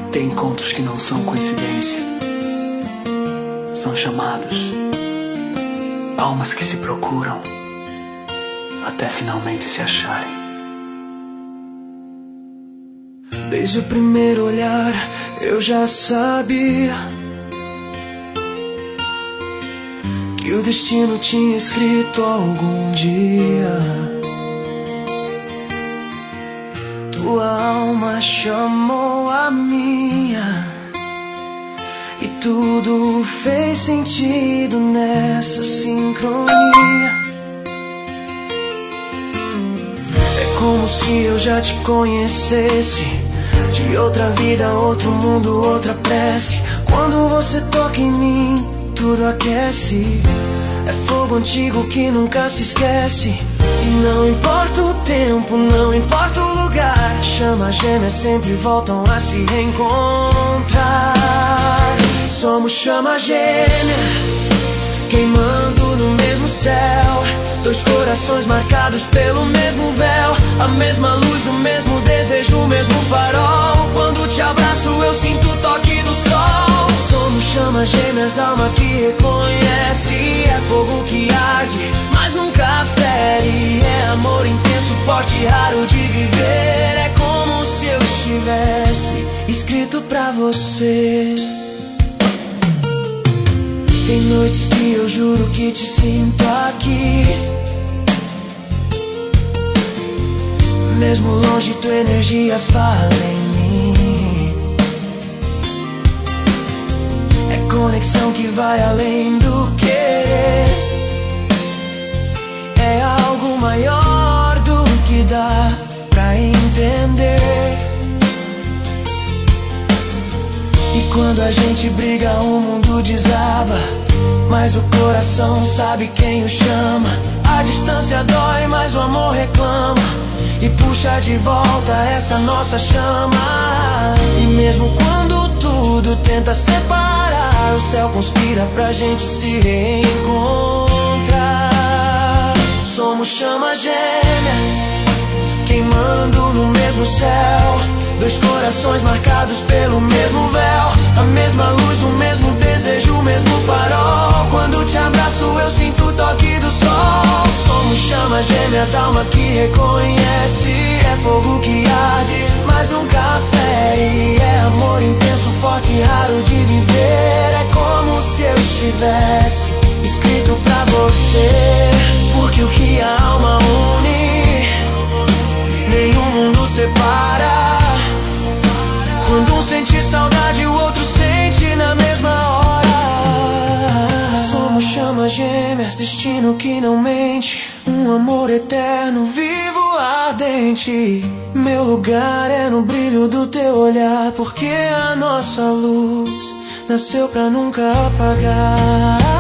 Tem encontros que não são coincidência, são chamados, almas que se procuram até finalmente se acharem. Desde o primeiro olhar eu já sabia que o destino tinha escrito algum dia. Tua alma chamou a minha e tudo fez sentido nessa sincronia. É como se eu já te conhecesse, de outra vida, outro mundo, outra prece. Quando você toca em mim, tudo aquece. É fogo antigo que nunca se esquece. E não importa o tempo, não importa o lugar, chamas gêmeas sempre voltam a se reencontrar. Somos chama gêmea, queimando no mesmo céu. Dois corações marcados pelo mesmo véu. A mesma luz, o mesmo desejo, o mesmo farol. Quando te abraço eu sinto o toque do sol. Somos chamas gêmeas, alma que reconhece. É fogo que arde, mas nunca fere. É amor intenso, forte, raro de viver. É como se eu estivesse escrito pra você. Tem noites que eu juro que te sinto aqui, mesmo longe tua energia fala em mim. É conexão que vai além do querer. É algo maior do que dá pra entender. E quando a gente briga o mundo desaba, mas o coração sabe quem o chama. A distância dói, mas o amor reclama e puxa de volta essa nossa chama. E mesmo quando tudo tenta separar, o céu conspira pra gente se reencontrar. Somos chama gêmea, queimando no mesmo céu. Dois corações marcados pelo mesmo véu. A mesma luz, o mesmo desejo, o mesmo farol. Quando te abraço eu sinto o toque do sol. Somos chamas gêmeas, alma que reconhece. É fogo que arde, mas nunca fere. É amor intenso, forte, raro de viver. É como se eu estivesse escrito pra você. Porque o que a alma une, nenhum mundo separa. Quando um sente saudade, o outro sente na mesma hora. Somos chamas gêmeas, destino que não mente. Um amor eterno, vivo, ardente. Meu lugar é no brilho do teu olhar, porque a nossa luz nasceu pra nunca apagar.